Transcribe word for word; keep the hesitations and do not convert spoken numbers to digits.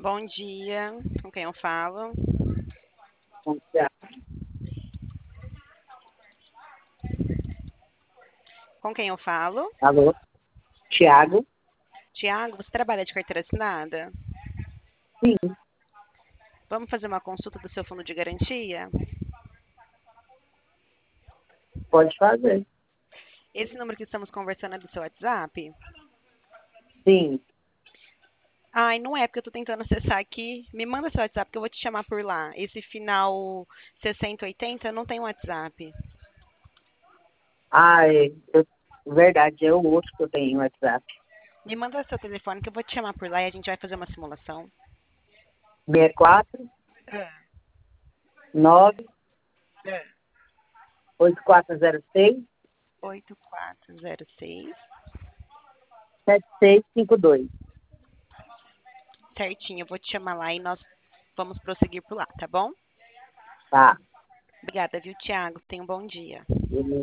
Bom dia, com quem eu falo? Com Tiago. Com quem eu falo? Alô? Tiago? Tiago, você trabalha de carteira assinada? Sim, Vamos fazer uma consulta do seu fundo de garantia? pode fazer. Esse número que estamos conversando é do seu WhatsApp? Sim, Ai, não é, porque eu tô tentando acessar aqui. Me manda seu WhatsApp que eu vou te chamar por lá. Esse final sessenta oitenta não tem WhatsApp. ah, é, eu- verdade, é o outro que eu tenho no WhatsApp. Me manda seu telefone que eu vou te chamar por lá e a gente vai fazer uma simulação. seis quatro É, nove é. oito quatro zero seis oito quatro zero seis. sete seis cinco dois. Certinho, eu vou te chamar lá e nós vamos prosseguir por lá, tá bom? Tá. Obrigada, viu, Tiago? Tenha um bom dia. Beleza.